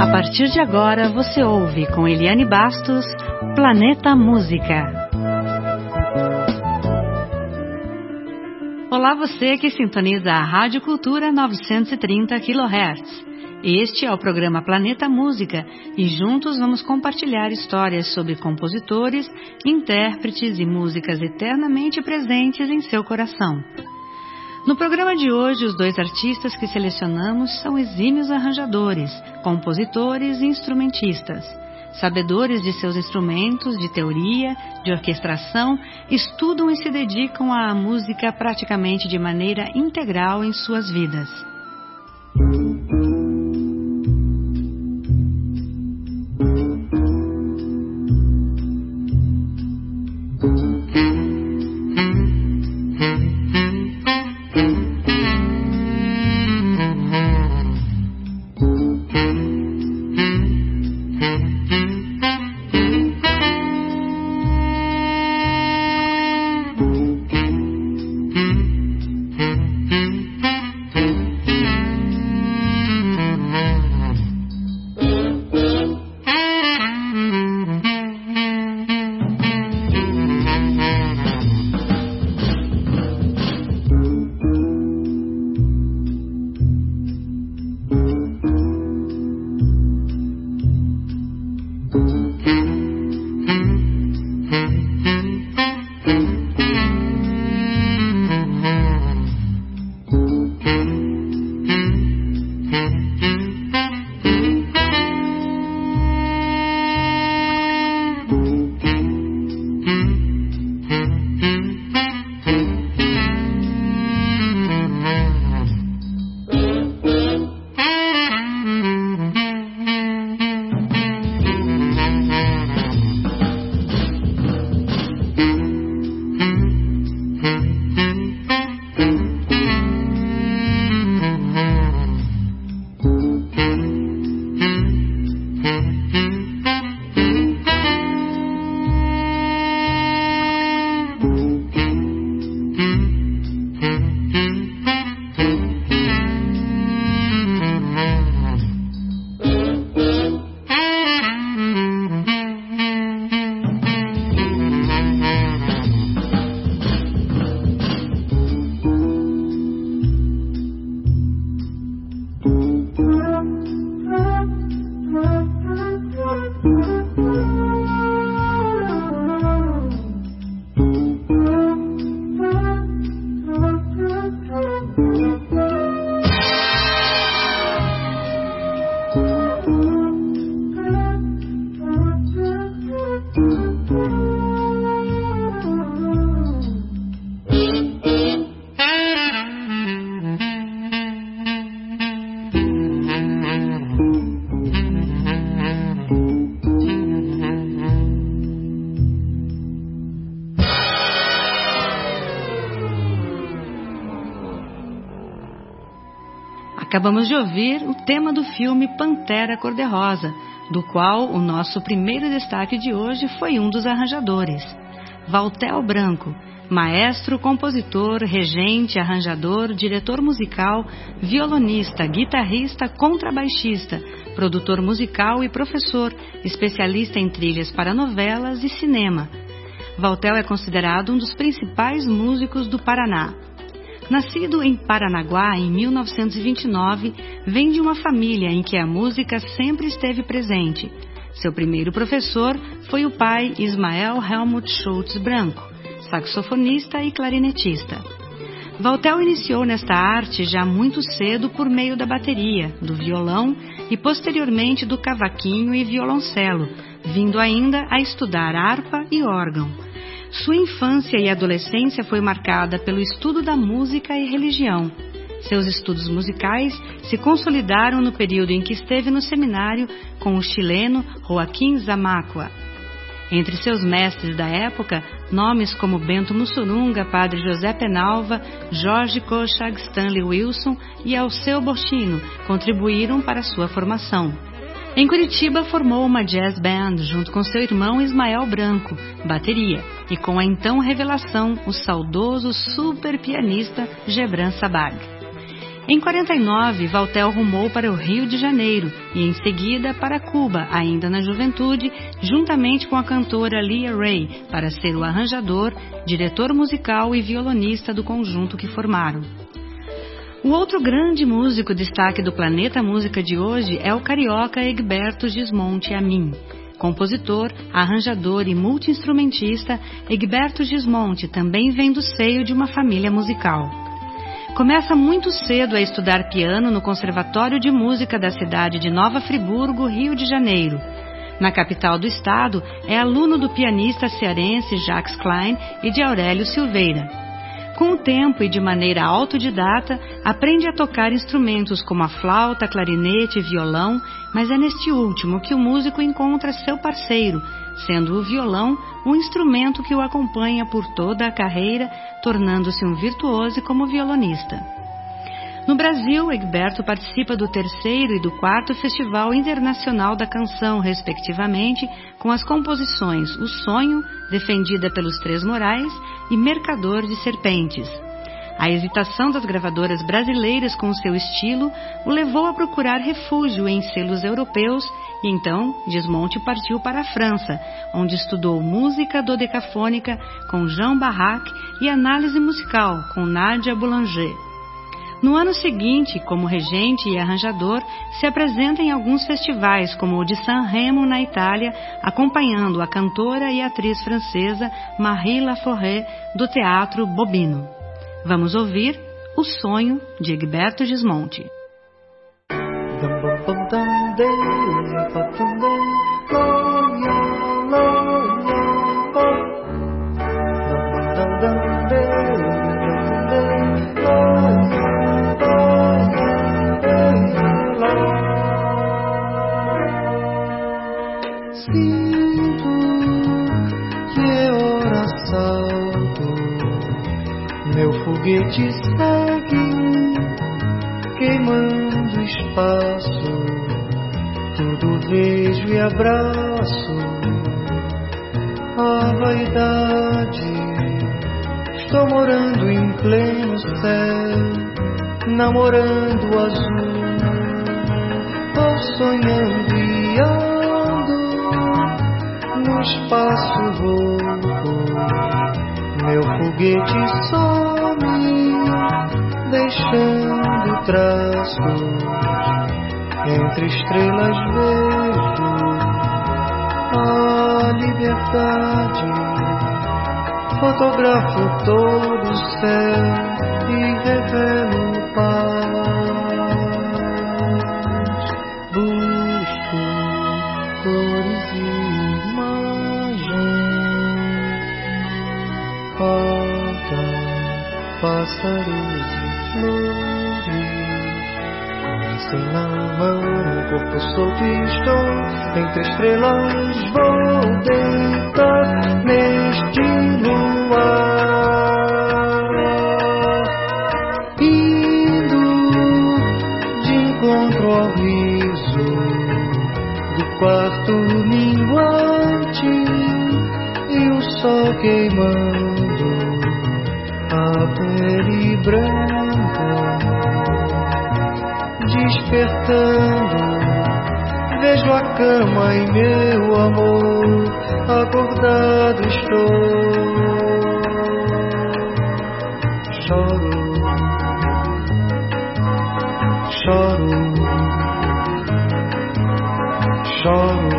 A partir de agora você ouve com Eliane Bastos, Planeta Música. Olá você que sintoniza a Rádio Cultura 930 kHz. Este é o programa Planeta Música e juntos vamos compartilhar histórias sobre compositores, intérpretes e músicas eternamente presentes em seu coração. No programa de hoje, os dois artistas que selecionamos são exímios arranjadores, compositores e instrumentistas. Sabedores de seus instrumentos, de teoria, de orquestração, estudam e se dedicam à música praticamente de maneira integral em suas vidas. Acabamos de ouvir o tema do filme Pantera Cor-de-Rosa, do qual o nosso primeiro destaque de hoje foi um dos arranjadores, Valtel Branco, maestro, compositor, regente, arranjador, diretor musical, violonista, guitarrista, contrabaixista, produtor musical e professor, especialista em trilhas para novelas e cinema. Valtel é considerado um dos principais músicos do Paraná. Nascido em Paranaguá em 1929, vem de uma família em que a música sempre esteve presente. Seu primeiro professor foi o pai Ismael Helmut Schultz Branco, saxofonista e clarinetista. Valtel iniciou nesta arte já muito cedo por meio da bateria, do violão e posteriormente do cavaquinho e violoncelo, vindo ainda a estudar harpa e órgão. Sua infância e adolescência foi marcada pelo estudo da música e religião. Seus estudos musicais se consolidaram no período em que esteve no seminário com o chileno Joaquim Zamácua. Entre seus mestres da época, nomes como Bento Mussurunga, Padre José Penalva, Jorge Kochag, Stanley Wilson e Alceu Boschino contribuíram para sua formação. Em Curitiba, formou uma jazz band junto com seu irmão Ismael Branco, bateria, e com a então revelação, o saudoso super pianista Gebran Sabag. Em 49, Valtel rumou para o Rio de Janeiro e em seguida para Cuba, ainda na juventude, juntamente com a cantora Leah Ray, para ser o arranjador, diretor musical e violonista do conjunto que formaram. O outro grande músico destaque do Planeta Música de hoje é o carioca Egberto Gismonti Amin. Compositor, arranjador e multi-instrumentista, Egberto Gismonti também vem do seio de uma família musical. Começa muito cedo a estudar piano no Conservatório de Música da cidade de Nova Friburgo, Rio de Janeiro. Na capital do estado, é aluno do pianista cearense Jacques Klein e de Aurélio Silveira. Com o tempo e de maneira autodidata, aprende a tocar instrumentos como a flauta, clarinete e violão, mas é neste último que o músico encontra seu parceiro, sendo o violão um instrumento que o acompanha por toda a carreira, tornando-se um virtuoso como violonista. No Brasil, Egberto participa do 3º e do 4º Festival Internacional da Canção, respectivamente, com as composições O Sonho, defendida pelos Três Morais, e Mercador de Serpentes. A hesitação das gravadoras brasileiras com o seu estilo o levou a procurar refúgio em selos europeus e então Gismonti partiu para a França, onde estudou música dodecafônica com Jean Barrac e análise musical com Nadia Boulanger. No ano seguinte, como regente e arranjador, se apresenta em alguns festivais, como o de Sanremo, na Itália, acompanhando a cantora e atriz francesa Marie Laforêt, do Teatro Bobino. Vamos ouvir O Sonho, de Egberto Gismonti. Sinto que é hora salto, meu foguete segue queimando espaço, tudo vejo e abraço a vaidade. Estou morando em pleno céu, namorando o azul, ou sonhando e ando no espaço rouco. Meu foguete some, deixando traços. Entre estrelas vejo a liberdade. Fotografo todo o céu e revelo paz. Busco cores e imagens. Faltam pássaros e flores. Lancei na mão um corpo solto e estou entre estrelas. Vou deitar neste luar, indo de encontro ao riso do quarto minguante e o sol queimando a pele branca. Despertando, vejo a cama e meu amor, acordado estou. Choro, choro, choro.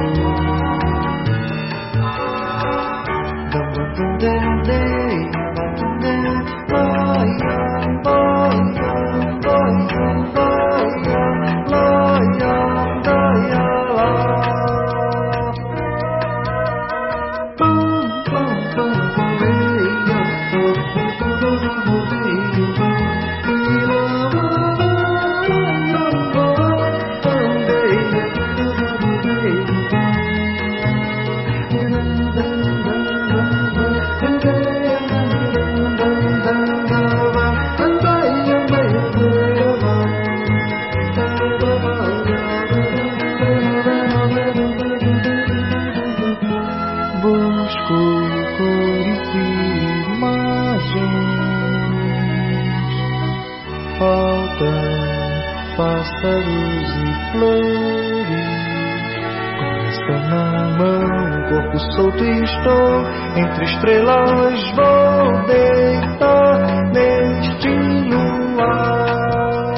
corpo solto estou, entre estrelas vou deitar neste luar.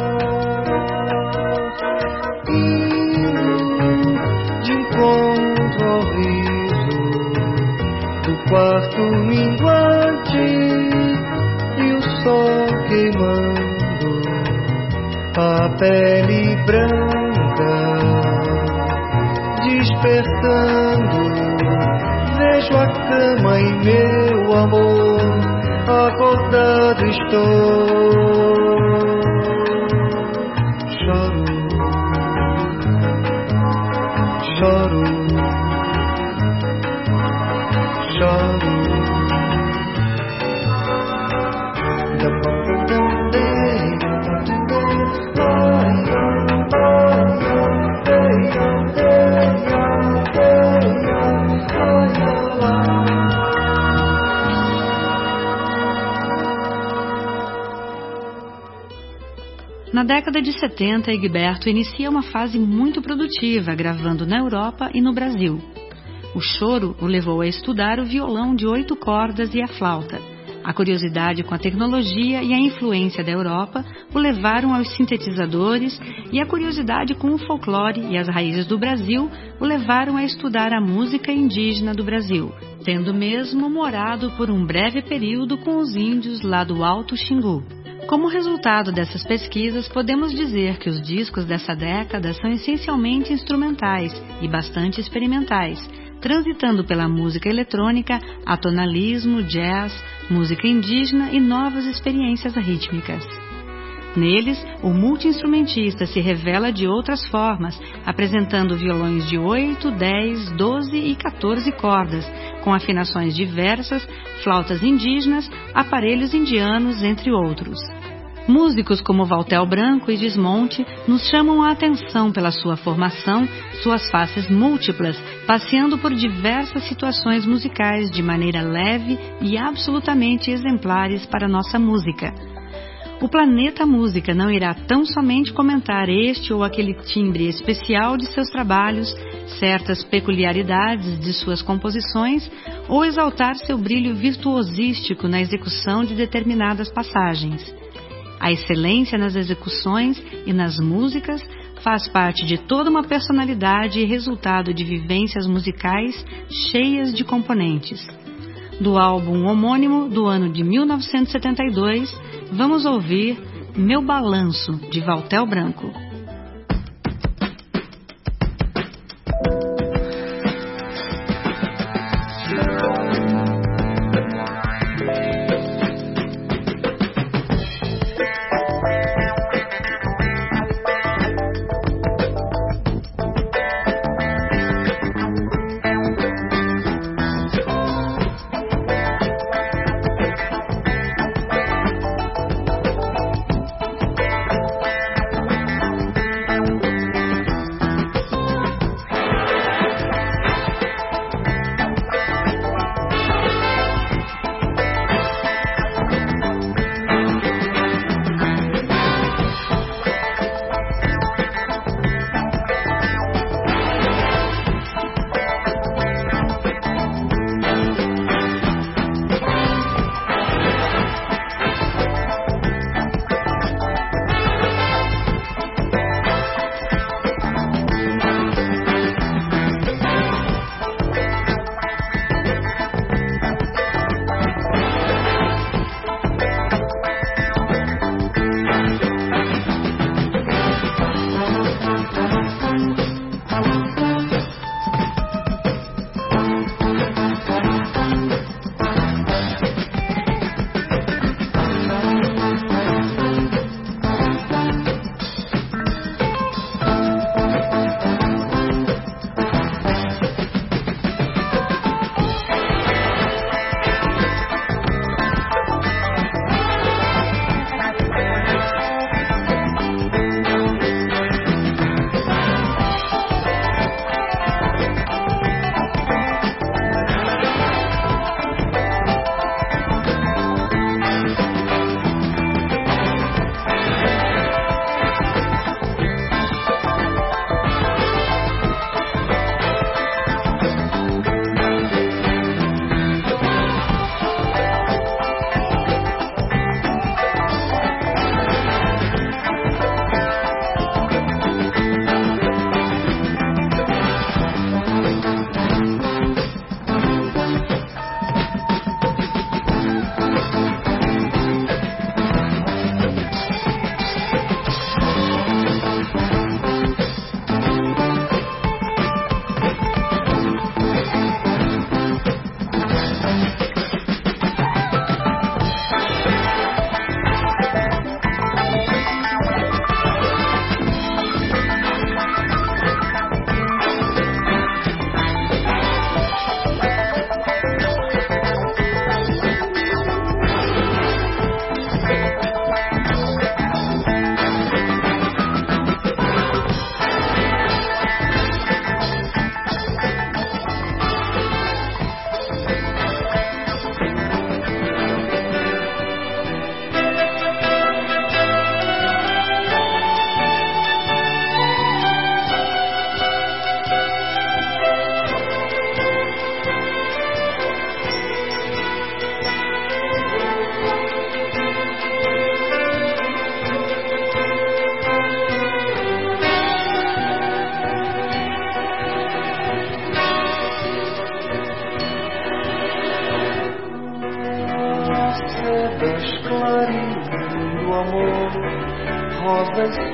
Indo de encontro ao riso do quarto minguante e o sol queimando a pele branca, despertando, vejo a cama e meu amor, acordado estou. Choro, choro, choro. Na década de 70, Egberto inicia uma fase muito produtiva, gravando na Europa e no Brasil. O choro o levou a estudar o violão de 8 cordas e a flauta. A curiosidade com a tecnologia e a influência da Europa o levaram aos sintetizadores, e a curiosidade com o folclore e as raízes do Brasil o levaram a estudar a música indígena do Brasil, tendo mesmo morado por um breve período com os índios lá do Alto Xingu. Como resultado dessas pesquisas, podemos dizer que os discos dessa década são essencialmente instrumentais e bastante experimentais, transitando pela música eletrônica, atonalismo, jazz, música indígena e novas experiências rítmicas. Neles, o multi-instrumentista se revela de outras formas, apresentando violões de 8, 10, 12 e 14 cordas, com afinações diversas, flautas indígenas, aparelhos indianos, entre outros. Músicos como Valtel Branco e Desmonte nos chamam a atenção pela sua formação, suas faces múltiplas, passeando por diversas situações musicais de maneira leve e absolutamente exemplares para nossa música. O Planeta Música não irá tão somente comentar este ou aquele timbre especial de seus trabalhos, certas peculiaridades de suas composições, ou exaltar seu brilho virtuosístico na execução de determinadas passagens. A excelência nas execuções e nas músicas faz parte de toda uma personalidade e resultado de vivências musicais cheias de componentes. Do álbum homônimo do ano de 1972, vamos ouvir Meu Balanço, de Valtel Branco.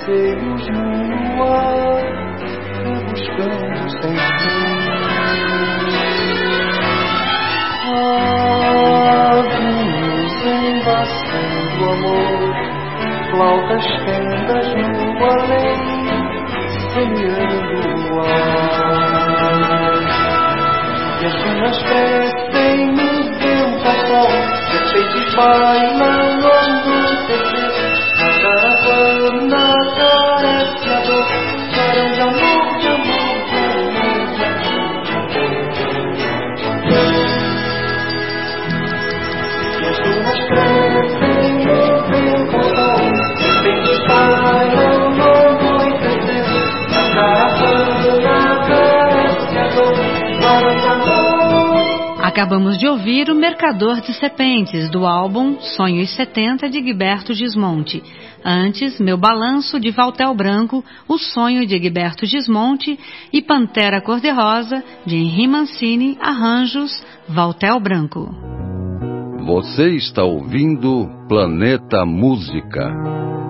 receios no ar, buscando sem fim. Avios embaçando amor, flautas tendas no além, semeando o ar. E as dunas crescem no vento ao sol, e as peixes bailam no anoitecer. A caravana carece a dor, clarão de amor, de amor, de amor, de amor. E as dunas crescem no vento ao sol, e as peixes bailam no anoitecer. A caravana carece a dor, clarão de amor. Acabamos de ouvir O Mercador de Serpentes, do álbum Sonhos 70, de Egberto Gismonti. Antes, Meu Balanço, de Valtel Branco, O Sonho, de Egberto Gismonti, e Pantera Cor-de-Rosa, de Henri Mancini, arranjos, Valtel Branco. Você está ouvindo Planeta Música.